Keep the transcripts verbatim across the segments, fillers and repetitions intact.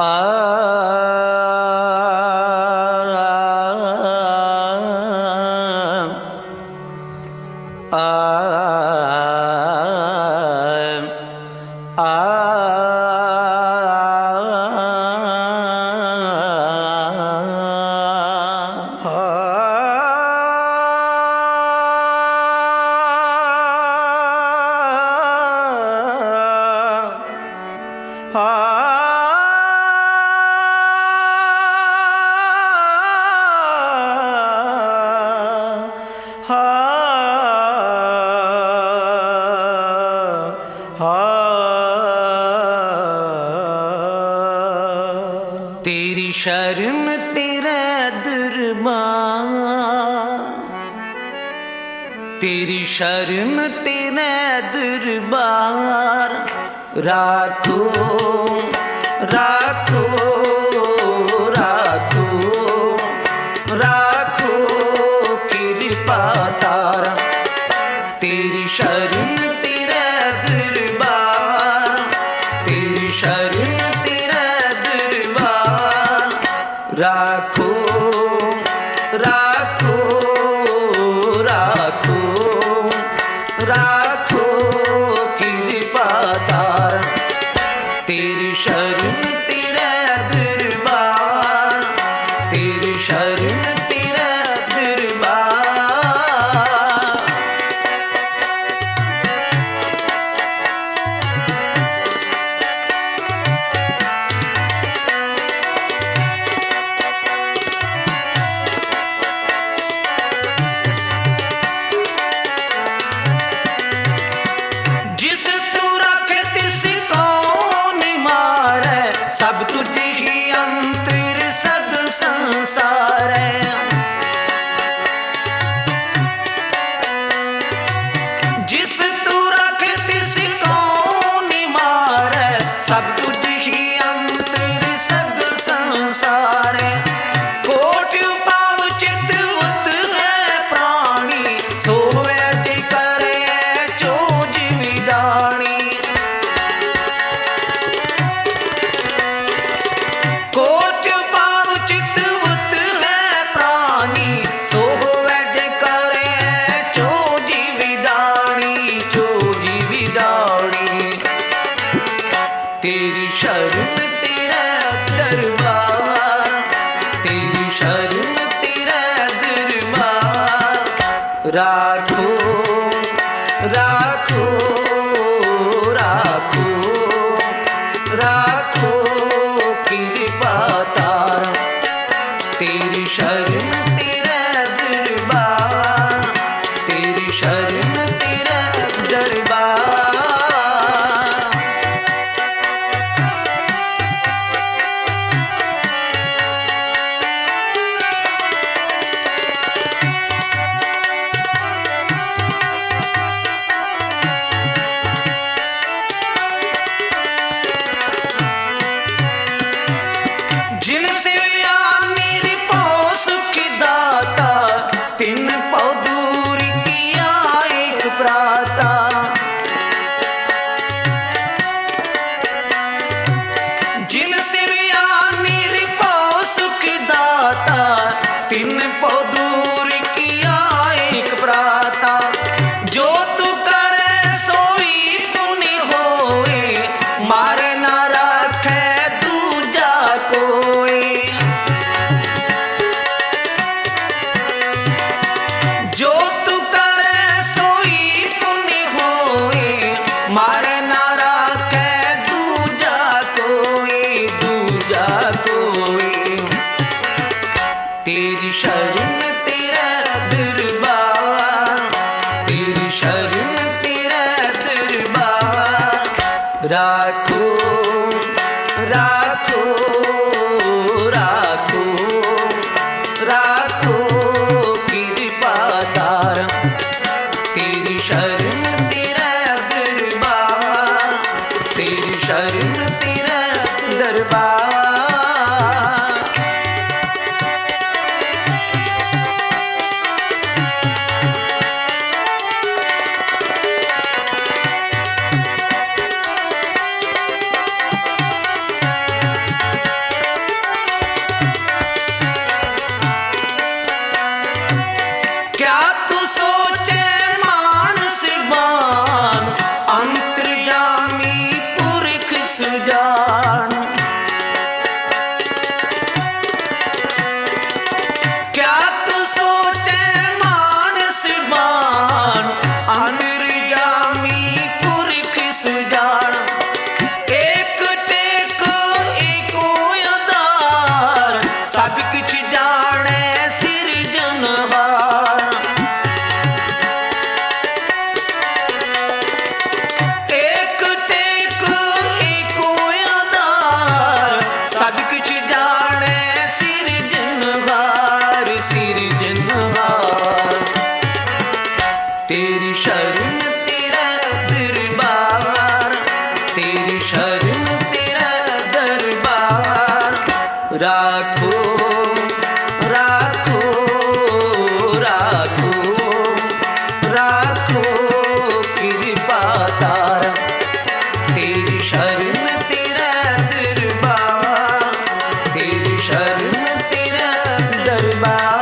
तेरी शरण तेरा दरबार, तेरी शरण तेरा दरबार, राखो राखो राखो राखो कृपा तारा। तेरी शरण तेरा दरबार, तेरी शरण तेरा दरबार, राखो राखो राखो राखो कृपा तारा। तेरी शरण तेरा दरबार, तेरी शरण तेरा दरबार। जिस तू रखे तिस कौन मारे, सब तुझे ही अंतर सगल संसार है। जिस तू रखे तिस कौन मारे, सब तुझे ही अंतर सगल संसार है। कोट पाव चित उत है प्राणी, सोवे जे करे चोज विडाणी। कोट पाव चित उत है प्राणी, सोवे जे करे चोज विडाणी चोज विडाणी। तेरी शरण तेरा दरबार, तेरी शरण तेरा दरबार, राखो राखो राखो राखो कृपा तारा। तेरी शरण तेरा दरबार, तेरी शरण तेरा दरबार। जिनसे मेरी पोस की दाता, तिन पौ दूर किया एक प्राता। जिनसे मेरी पोस की दाता, तिन पौ दूर किया एक प्राता। जो तू करे सोई पुण्य होए, मारे ना रखे दूजा कोई। जो तू करे सोई पुण्य होए, मारे ना रखे दूजा कोई दूजा कोई। तेरी शरण तेरा दरबार, तेरी शरण तेरा दरबार, राखो राखो राखो राखो कृपा तारा। तेरी शरण तेरा दरबार, तेरी शरण तेरा दरबार। राखो राखो राखो राखो कृपा तारा, तेरी शरण तेरा दरबार, तेरी शरण तेरा दरबार।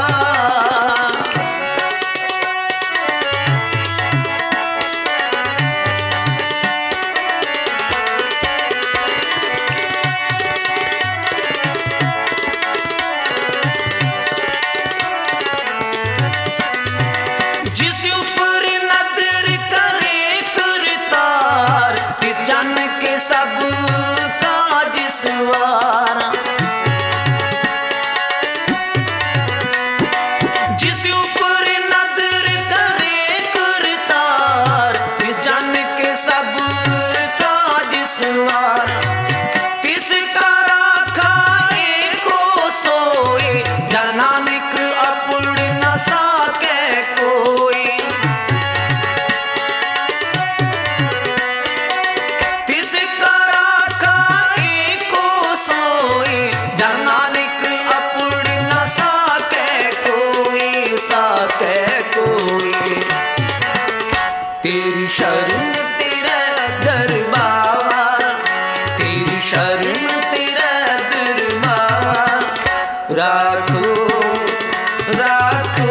सब काज सवारा, जिस ऊपर नजर करे करतार, तिस जन के सब काज सवारा। तिसका राखा एको सोए, जन नानक अपड़ न साके कोई। तेरी शरण तेरा दरबार, तेरी शरण तेरा दरबार। राखो राखो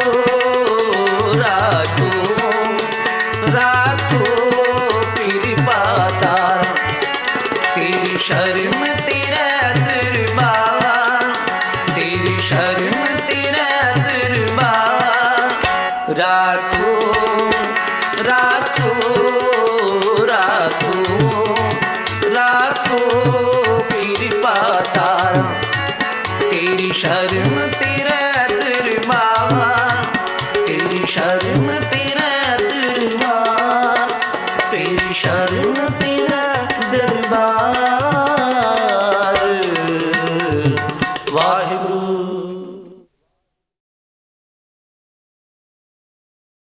राखो राखो कृपा तारा, तेरी शरण तेरा दरबार, तेरी शरण तेरा दरबार। राखो राखो राखो राखो कृपा तारा, तेरी शरण तेरा दरबार, तेरी शरण तेरा दरबार, तेरी शरण तेरा दरबार। वाहिगुरु